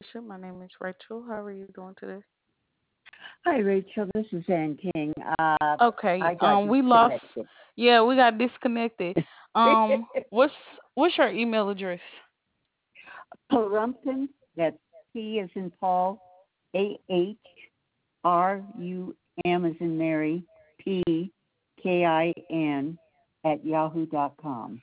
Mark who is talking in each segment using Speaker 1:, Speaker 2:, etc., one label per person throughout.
Speaker 1: relationship. My name is Rachel. How are you doing today?
Speaker 2: Hi, Rachel. This is Ann King.
Speaker 1: Okay.
Speaker 2: I got
Speaker 1: We lost.
Speaker 2: disconnected.
Speaker 1: Yeah, we got disconnected. What's your email address?
Speaker 2: Parumpkin, that's P as in Paul, AHRUM as in Mary, PKIN at yahoo.com.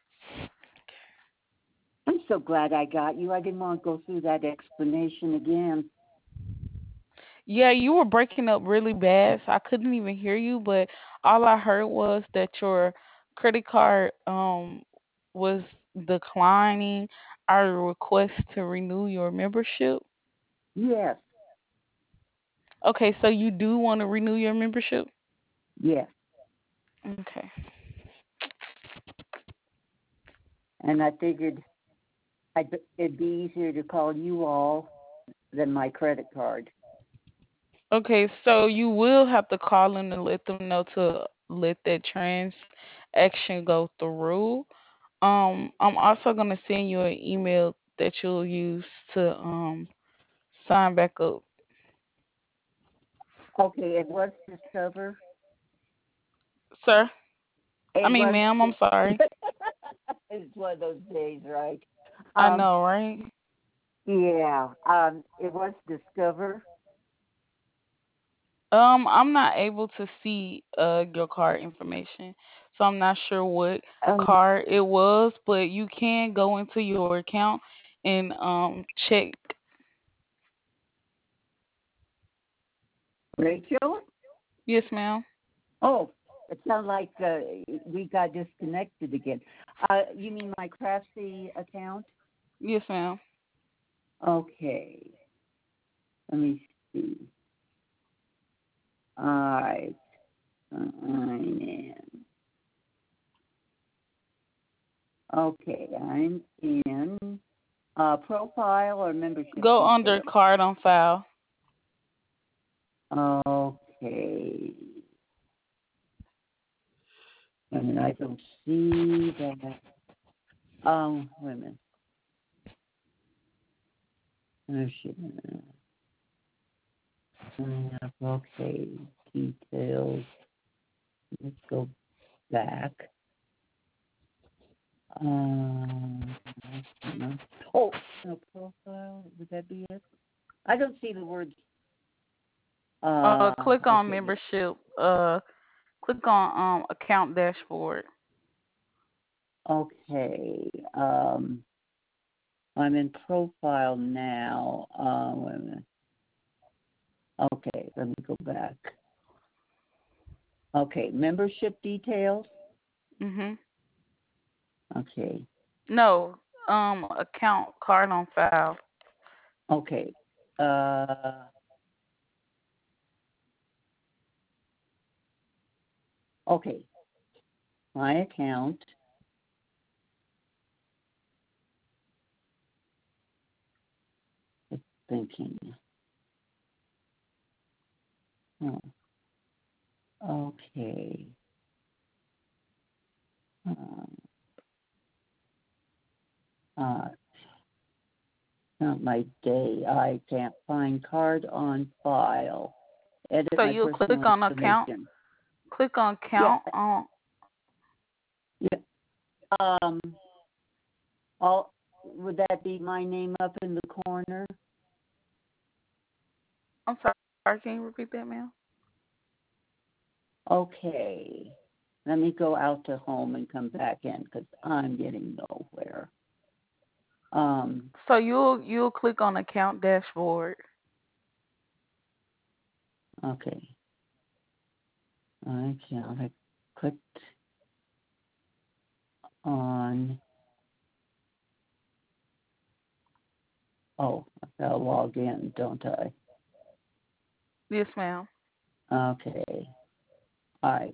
Speaker 2: I'm so glad I got you. I didn't want to go through that explanation again.
Speaker 1: Yeah, you were breaking up really bad, so I couldn't even hear you. But all I heard was that your credit card was declining our request to renew your membership.
Speaker 2: Yes,
Speaker 1: Okay, so you do want to renew your membership?
Speaker 2: yes.
Speaker 1: Okay.
Speaker 2: And I figured it'd be easier to call you all than my credit card.
Speaker 1: Okay, so you will have to call them to let them know to let that transaction go through. I'm also gonna send you an email that you'll use to sign back up.
Speaker 2: Okay, it was Discover.
Speaker 1: Sir? I
Speaker 2: It
Speaker 1: mean
Speaker 2: was.
Speaker 1: ma'am, I'm sorry.
Speaker 2: It's one of those days, right?
Speaker 1: I
Speaker 2: Um,
Speaker 1: know, right?
Speaker 2: yeah. It was Discover.
Speaker 1: I'm not able to see your card information, so I'm not sure what
Speaker 2: Um,
Speaker 1: card it was, but you can go into your account and check.
Speaker 2: Rachel.
Speaker 1: Yes, ma'am.
Speaker 2: Oh, it sounds like we got disconnected again. You mean my Craftsy account?
Speaker 1: Yes, ma'am.
Speaker 2: Okay. Let me see. All right. I'm in. Okay, I'm in. Profile or membership
Speaker 1: Go under
Speaker 2: details.
Speaker 1: card on file.
Speaker 2: Okay. And I don't see that. Wait a minute. Membership. Okay. Details. Let's go back. Um, oh, no profile. Would that be it? I don't see the words.
Speaker 1: Click on
Speaker 2: Okay.
Speaker 1: membership. Click on account dashboard.
Speaker 2: Okay. I'm in profile now. Wait a minute. Okay, let me go back. Okay, membership details.
Speaker 1: Mhm.
Speaker 2: Okay.
Speaker 1: No, account card on file.
Speaker 2: Okay. Uh, okay. My account. It's thinking. Oh, okay. Um, uh, not my day. I can't find card on file. Edit
Speaker 1: So
Speaker 2: my
Speaker 1: you'll click
Speaker 2: personal
Speaker 1: on account.
Speaker 2: information.
Speaker 1: Click on
Speaker 2: Yeah.
Speaker 1: account on.
Speaker 2: Yeah. Um. All. Would that be my name up in the corner?
Speaker 1: I'm sorry. Can you repeat that, ma'am?
Speaker 2: Okay. Let me go out to home and come back in because I'm getting nowhere. Um.
Speaker 1: So you'll click on account dashboard.
Speaker 2: Okay. I clicked on. Oh, I gotta log in, don't I?
Speaker 1: Yes, ma'am.
Speaker 2: Okay. All right.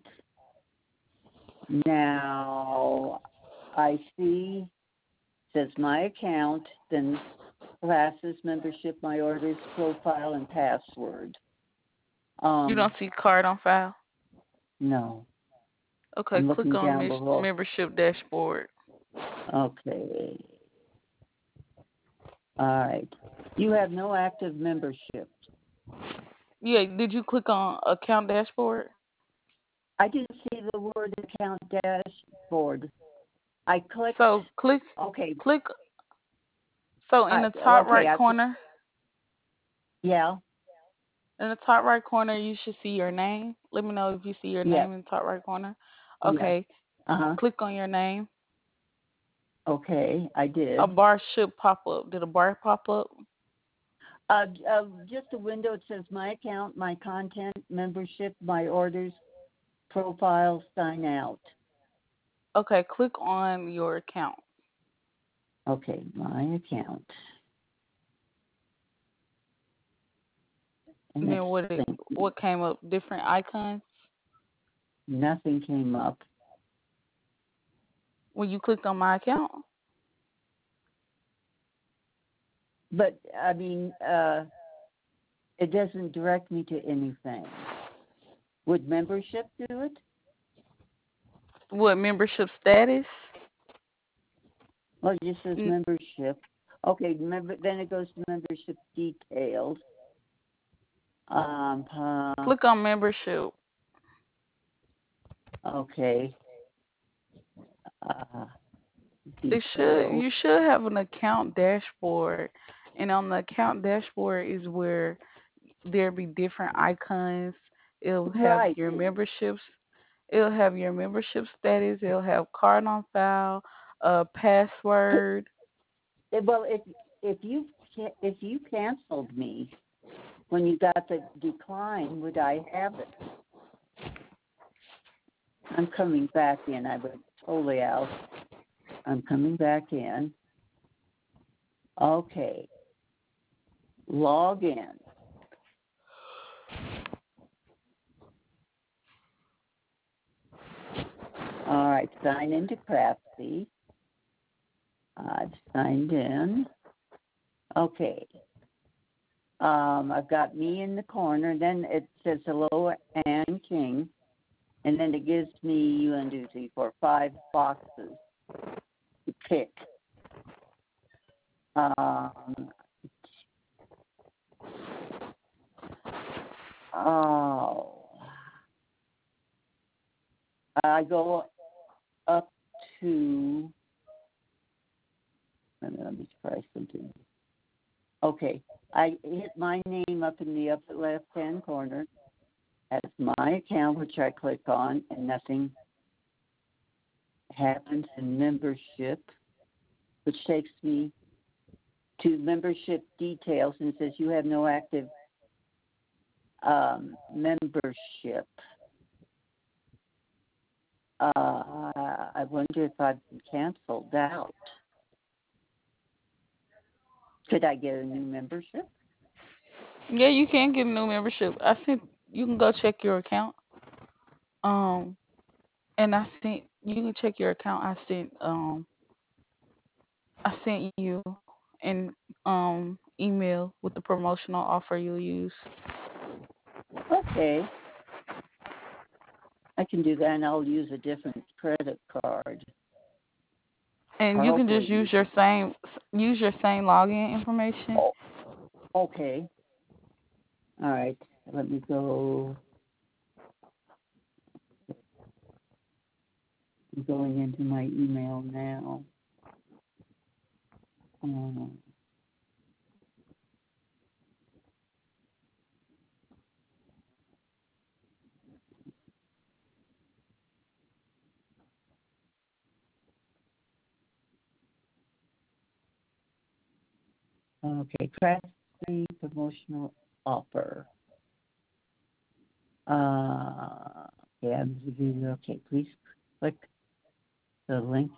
Speaker 2: Now I see says my account, then classes, membership, my orders, profile, and password.
Speaker 1: You don't see card on file.
Speaker 2: No.
Speaker 1: Okay,
Speaker 2: I'm
Speaker 1: click
Speaker 2: looking
Speaker 1: on
Speaker 2: down below.
Speaker 1: membership dashboard.
Speaker 2: Okay. All right. You have no active membership.
Speaker 1: Yeah, did you click on account dashboard?
Speaker 2: I didn't see the word account dashboard. I clicked.
Speaker 1: So
Speaker 2: Okay.
Speaker 1: click. So in
Speaker 2: I
Speaker 1: the top
Speaker 2: okay.
Speaker 1: right corner,
Speaker 2: Yeah.
Speaker 1: in the top right corner, you should see your name. Let me know if you see your
Speaker 2: Yes.
Speaker 1: name in the top right corner.
Speaker 2: Yes.
Speaker 1: Okay,
Speaker 2: Uh-huh.
Speaker 1: click on your name.
Speaker 2: Okay. I
Speaker 1: A
Speaker 2: did.
Speaker 1: bar should pop up. Did a bar pop up?
Speaker 2: Just a window. It says my account, my content, membership, my orders, profile, sign out.
Speaker 1: Okay, click on your account.
Speaker 2: Okay. My account. And
Speaker 1: And
Speaker 2: it's
Speaker 1: then what came up? Different icons.
Speaker 2: nothing came up.
Speaker 1: When you clicked on my account.
Speaker 2: But I mean, it doesn't direct me to anything. Would membership do it?
Speaker 1: What membership status?
Speaker 2: Well, it just says
Speaker 1: N-
Speaker 2: membership. Okay, then it goes to membership details. Uh,
Speaker 1: Click on membership.
Speaker 2: okay, uh,
Speaker 1: It should
Speaker 2: details.
Speaker 1: you should have an account dashboard, and on the account dashboard is where there'll be different icons. It'll have
Speaker 2: Right.
Speaker 1: your memberships. It'll have your membership status. It'll have card on file, password.
Speaker 2: Well, if you canceled me when you got the decline, would I have it? I'm coming back in. I was totally out. I'm coming back in. Okay, log in. All right, sign into Craftsy. I've signed in. Okay. I've got me in the corner. Then it says hello, Ann King. And then it gives me 5 boxes to pick. Um, oh, I go up to, let me try something. Okay, I hit my name up in the upper left-hand corner. That's my account, which I click on, and nothing happens in membership, which takes me to membership details, and it says you have no active membership. I wonder if I've been canceled out. Could I get a new membership?
Speaker 1: Yeah, you can get a new membership. I sent. You can go check your account. Um, and I sent. You can check your account. I sent you an email with the promotional offer you'll use.
Speaker 2: Okay, I can do that, and I'll use a different credit card,
Speaker 1: And
Speaker 2: or
Speaker 1: you can just
Speaker 2: hopefully use.
Speaker 1: use your same login information.
Speaker 2: Oh, okay. All right. Let me go. I'm going into my email now. Um, okay, Craftsy promotional offer. Okay, okay, please click the link.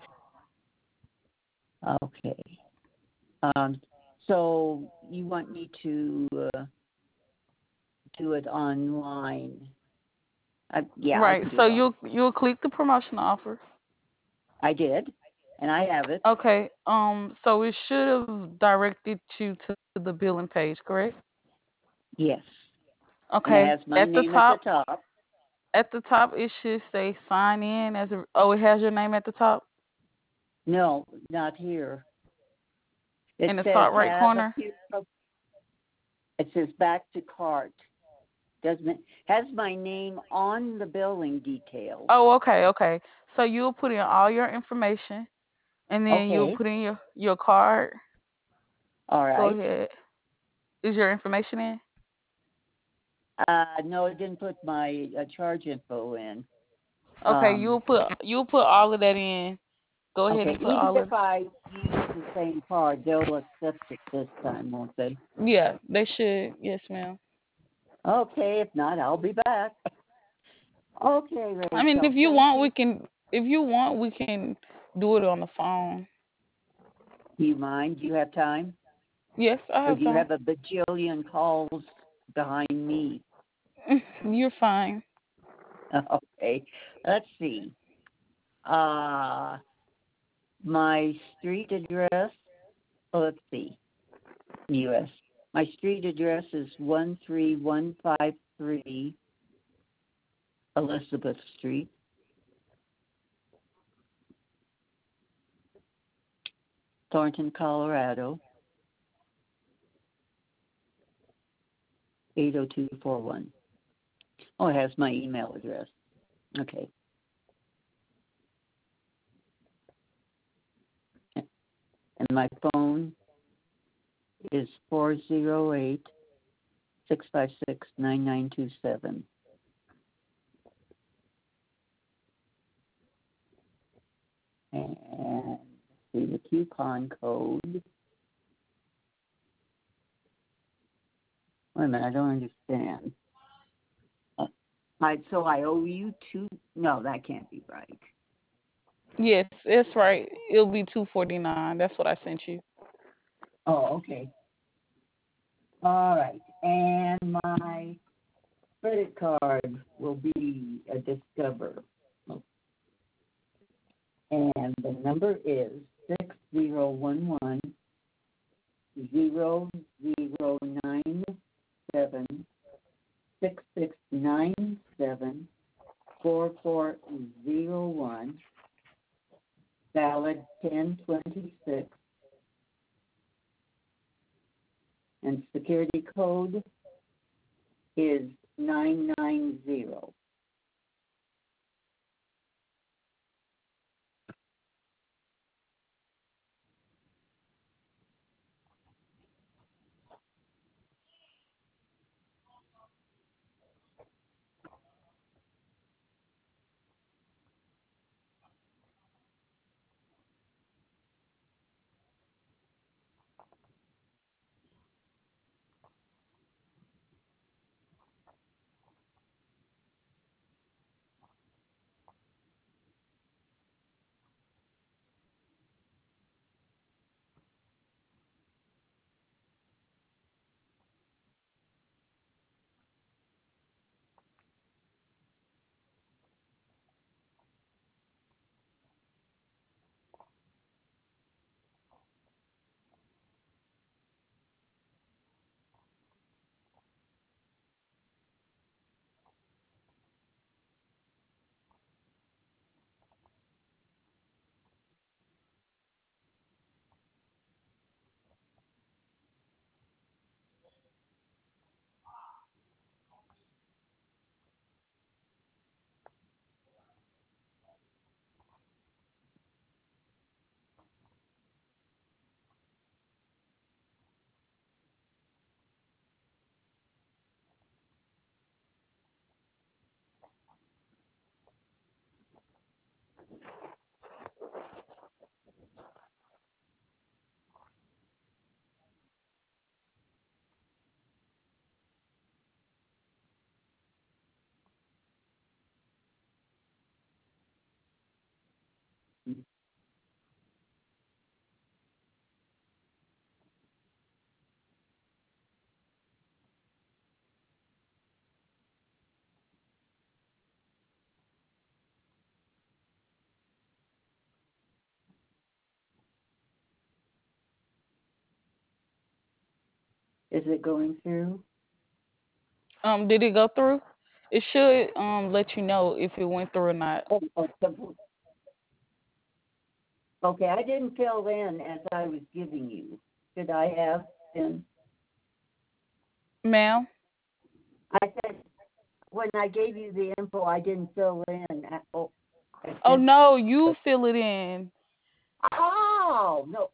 Speaker 2: Okay. Um, so you want me to do it online? Yeah, I
Speaker 1: Right.
Speaker 2: can do
Speaker 1: So
Speaker 2: it on.
Speaker 1: you'll click the promotional offer.
Speaker 2: I did, and I have it.
Speaker 1: Okay. So it should have directed you to the billing page, correct?
Speaker 2: Yes, and it
Speaker 1: Okay.
Speaker 2: has my name at the
Speaker 1: Top
Speaker 2: top.
Speaker 1: at the top it should say sign in as a. Oh, it has your name at the top
Speaker 2: No, not here. It
Speaker 1: in the
Speaker 2: says
Speaker 1: top right
Speaker 2: have a
Speaker 1: corner.
Speaker 2: few. says back to cart. Doesn't has my name on the billing details.
Speaker 1: Oh, okay, okay. So you'll put in all your information, and then you'll
Speaker 2: Okay.
Speaker 1: put in your card.
Speaker 2: All
Speaker 1: Go
Speaker 2: right.
Speaker 1: ahead. Is your information in?
Speaker 2: No, it didn't put my charge info in.
Speaker 1: Okay,
Speaker 2: Um,
Speaker 1: you'll put all of that in. Go ahead
Speaker 2: okay.
Speaker 1: and put
Speaker 2: Even
Speaker 1: all of.
Speaker 2: if I use the same card, they'll accept it this time, won't they?
Speaker 1: Yeah, they should. Yes, ma'am.
Speaker 2: Okay. If not, I'll be back. Okay,
Speaker 1: I mean,
Speaker 2: Rachel. Thank you.
Speaker 1: if you want, we can do it on the phone.
Speaker 2: Do you mind? Do you have time?
Speaker 1: Yes, I
Speaker 2: Or
Speaker 1: have
Speaker 2: do you
Speaker 1: time.
Speaker 2: have a bajillion calls behind me?
Speaker 1: You're fine.
Speaker 2: Okay. Let's see. Uh, my street address. Oh, let's see. U.S. My street address is 13153 Elizabeth Street, Thornton, Colorado, 80241. Oh, it has my email address. Okay. And my phone is 408-656-9927. And see the coupon code. Wait a minute, I don't understand. So I owe you two? No, that can't be right.
Speaker 1: Yes, that's right. It'll be 249. That's what I sent you.
Speaker 2: Oh, okay. All right. And my credit card will be a Discover. And the number is 6011-0097-6697-4401, valid 1026, and security code is 990. Is it going through?
Speaker 1: Did it go through? It should let you know if it went through or not.
Speaker 2: Okay, I didn't fill in as I was giving you. Should I have been?
Speaker 1: Ma'am?
Speaker 2: I said when I gave you the info, I didn't fill in. I
Speaker 1: Oh
Speaker 2: sent.
Speaker 1: no, you fill it in.
Speaker 2: Oh no.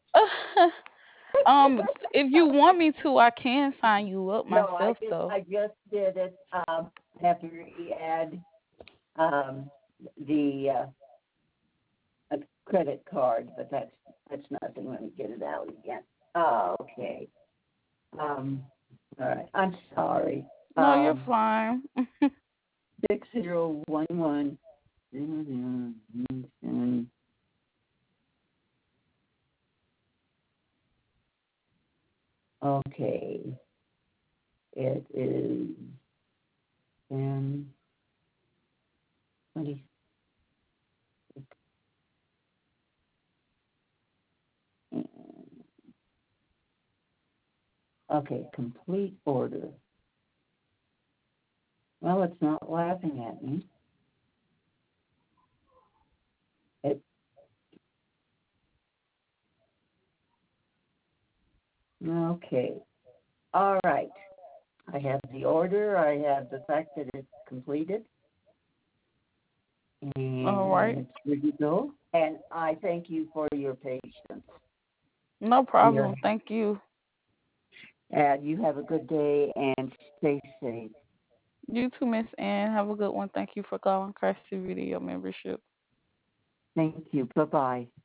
Speaker 1: If you want me to, I can sign you up
Speaker 2: No,
Speaker 1: myself though.
Speaker 2: I just did it. Have to add um, the credit card, but that's nothing. Let me get it out again. Oh, okay. Um, all right. I'm sorry.
Speaker 1: No, you're fine.
Speaker 2: 6011. Okay. It is 10, 20. Okay, complete order. Well, it's not laughing at me. It, okay. All right. I have the order. I have the fact that it's completed.
Speaker 1: All right.
Speaker 2: And it's good to go. And I thank you for your patience.
Speaker 1: No
Speaker 2: Your,
Speaker 1: problem. Thank you.
Speaker 2: you have a good day and stay safe.
Speaker 1: You too, Miss Ann. Have a good one. Thank you for calling Christy Video Membership.
Speaker 2: Thank you. Bye bye.